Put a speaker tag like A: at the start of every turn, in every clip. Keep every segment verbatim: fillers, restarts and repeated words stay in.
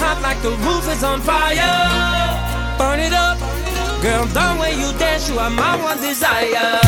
A: hot like the roof is on fire. Burn it up, girl, the way you dance, you are my one desire.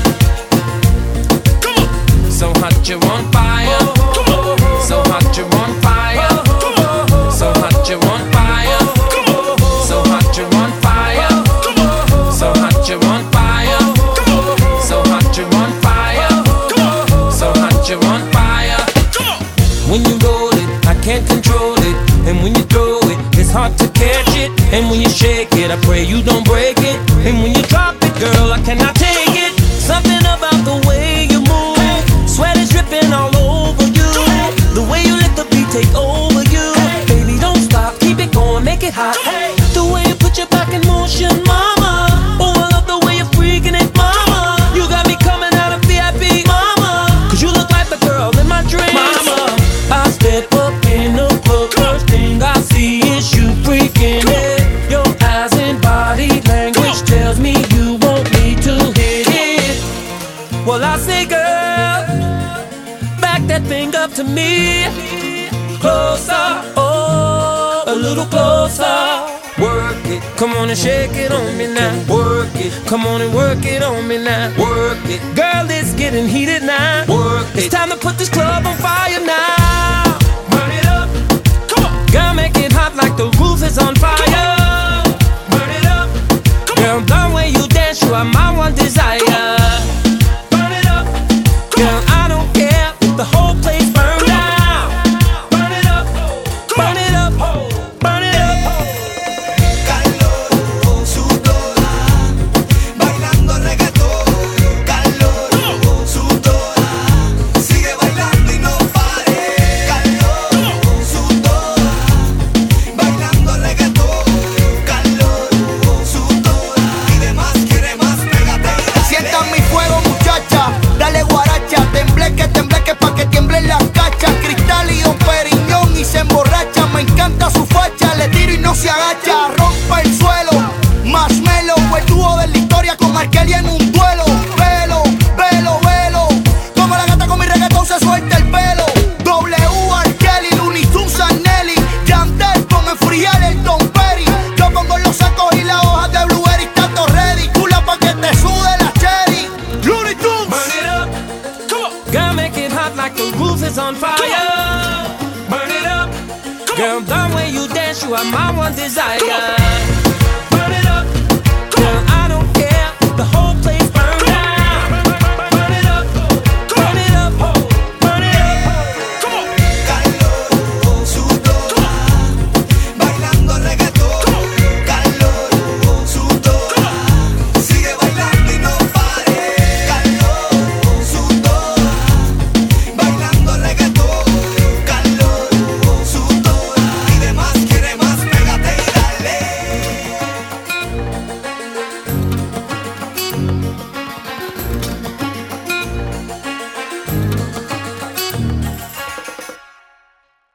A: Come on. So hot you're on fire. Come on. So hot you're on fire. Come on. So hot you're on fire. Come on. So hot you're on fire. Come on. So hot you're on fire. Come on. So hot you're on fire. Come on. So hot you're on fire. Come on. When you roll it, I can't control it. And when you throw it, it's hard to catch it. And when you shake it, I pray you don't break it. And when you drop it, girl, I cannot take it. Something about the way you move, sweat is dripping all over you. The way you let the beat take over you. Baby, don't stop, keep it going, make it hot. The way you put your back in motion, mama. Oh, I love the way you're freaking it, mama. You got me coming out of V I P, mama. Cause you look like the girl in my dreams, mama. I step up in the club, first thing I see is you freaking it. Your eyes and body language tells me you want me to hit it. Well, I say, girl, back that thing up to me. Closer, oh, a little closer. Work it, come on and shake it on me now. Work it, come on and work it on me now. Work it, girl, it's getting heated now. Work it, it's time to put this club on fire now. Burn it up, come on. Girl, make it hot like the roof is on fire. Burn it up, girl, the way you dance, you are my one desire. Burn it up, girl, I don't care if the whole place burns down. Burn it up, burn it up, burn it up.
B: Calor, sudora, bailando reggaetón. Calor, sudora, sigue bailando y no pare. Calor, sudora, bailando reggaetón. Calor, sudora, pide más, quiere más, pégate. Sientan mi fuego, muchacha, dale guaracha, tembleque, tembleque pa' que tiemblen las cachas. Cristal y Don Periñón y se emborracha. Me encanta su facha, le tiro y no se agacha. Rompe el suelo, Marshmello, el dúo de la historia con Markelly en un duelo. Velo, velo, velo, como la gata con mi reggaetón se suelta el pelo. W, R. Kelly, Looney Tunes, Nelly, Yandel con el Friel, el Don Perry. Yo pongo los sacos y las hojas de blueberry, tanto ready, cula pa' que te sude la cherry. Looney Tunes.
A: Burn it up, come on. Girl, make it hot like the roof is on fire. Burn it up, girl, the way you dance, you are my one desire.